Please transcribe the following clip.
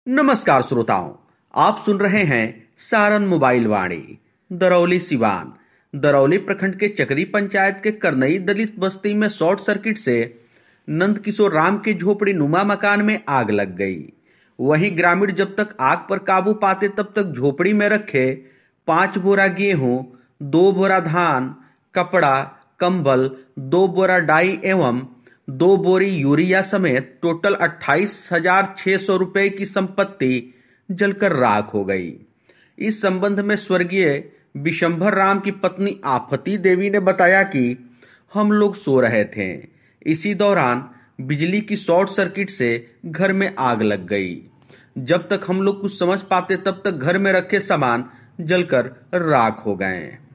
नमस्कार श्रोताओं, आप सुन रहे हैं सारण मोबाइल वाणी। दरौली सिवान। दरौली प्रखंड के चकरी पंचायत के करनई दलित बस्ती में शॉर्ट सर्किट से नंदकिशोर राम के झोपड़ी नुमा मकान में आग लग गई। वहीं ग्रामीण जब तक आग पर काबू पाते तब तक झोपड़ी में रखे 5 बोरा गेहूं, 2 बोरा धान, कपड़ा, कंबल, 2 बोरा डाई एवं 2 बोरी यूरिया समेत टोटल 28,600 रुपए की संपत्ति जलकर राख हो गई। इस संबंध में स्वर्गीय विशंभर राम की पत्नी आफती देवी ने बताया कि हम लोग सो रहे थे। इसी दौरान बिजली की शॉर्ट सर्किट से घर में आग लग गई। जब तक हम लोग कुछ समझ पाते तब तक घर में रखे सामान जलकर राख हो गए।